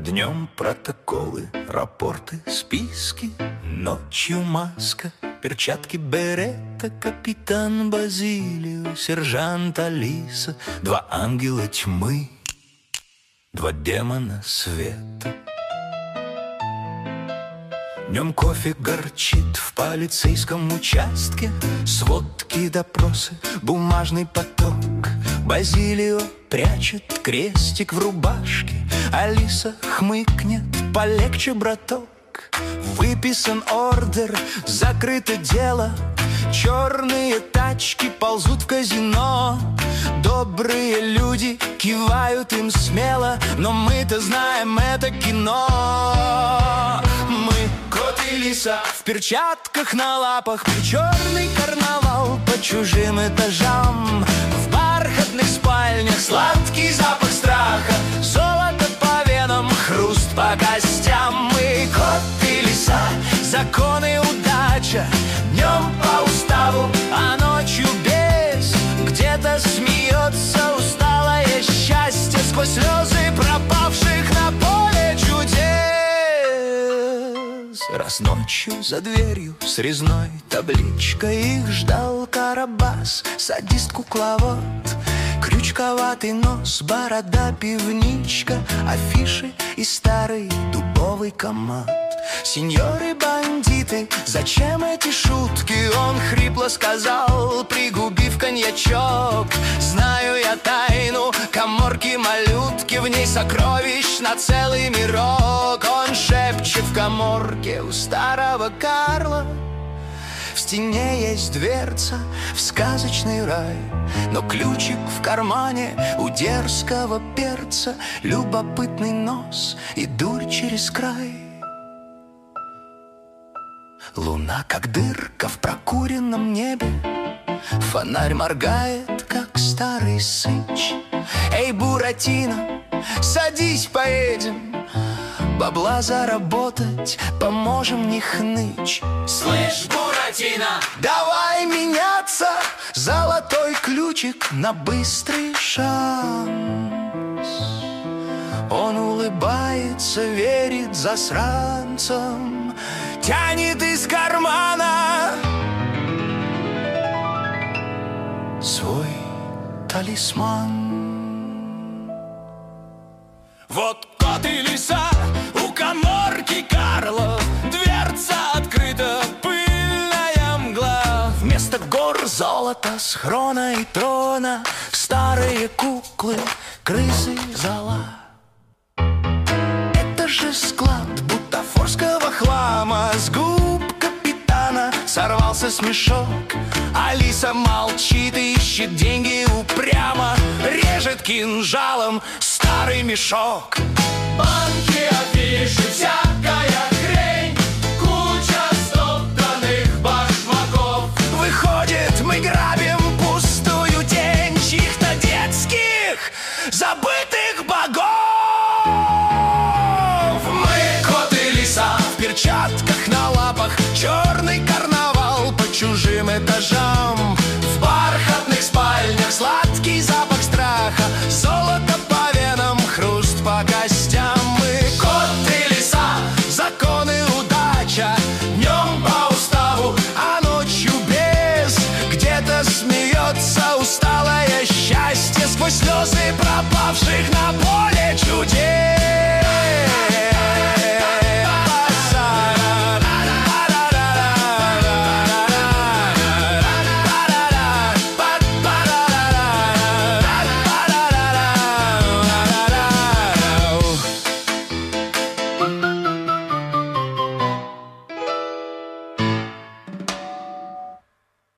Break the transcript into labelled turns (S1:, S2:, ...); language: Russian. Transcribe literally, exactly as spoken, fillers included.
S1: Днем протоколы, рапорты, списки, ночью маска, перчатки Беретта, капитан Базилио, сержант Алиса, два ангела тьмы, два демона света. Днем кофе горчит в полицейском участке, сводки, допросы, бумажный поток. Базилио прячет крестик в рубашке, Алиса хмыкнет: полегче, браток. Выписан ордер, закрыто дело, черные тачки ползут в казино. Добрые люди кивают им смело, но мы-то знаем это кино. Мы кот и лиса в перчатках на лапах, черный карнавал по чужим этажам. В бархатных спальнях сладкий запах страха, золото по венам, хруст по костям. Мы кот и лиса, законы удача, днем по уставу, а ночью без. Где-то смеется усталое счастье сквозь слезы пропавших на поле чудес. Раз ночью за дверью с резной табличкой их ждал Карабас, садист-кукловод, крючковатый нос, борода, пивничка, афиши и старый дубовый комод. Сеньоры-бандиты, зачем эти шутки? Он хрипло сказал, пригубив коньячок. Знаю я тайну каморки-малютки, в ней сокровищ на целый мирок. Он шепчет в каморке у старого Карла: в стене есть дверца в сказочный рай, но ключик в кармане у дерзкого перца, любопытный нос и дурь через край. Луна, как дырка в прокуренном небе, фонарь моргает, как старый сыч. Эй, Буратино, садись, поедем, бабла заработать поможем, не хнычь.
S2: Слышь, Буратино,
S1: давай меняться, золотой ключик на быстрый шанс. Он улыбается, верит засранцам, тянет из кармана свой талисман. Вот кот и лиса у каморки Карла, дверца открыта, пыльная мгла. Вместо гор золота, схрона и трона, старые куклы, крысы, зола. Это же склад бутафорского хлама. С губ капитана сорвался смешок. Алиса молчит и ищет деньги упрямо, режет кинжалом старый мешок.
S2: банки, афиши, всякая хрень, куча стоптанных башмаков.
S1: Выходит, мы грабим пустую тень чьих-то детских забытых богов. Мы кот и лиса в перчатках на лапах, черный карнавал по чужим этажам. В бархатных спальнях сладкий запах страха, золото по венам, хруст по костям. Мы кот и лиса, законы удача, днем по уставу, а ночью без. Где-то смеется усталое счастье сквозь слезы пропавших на поле чудес.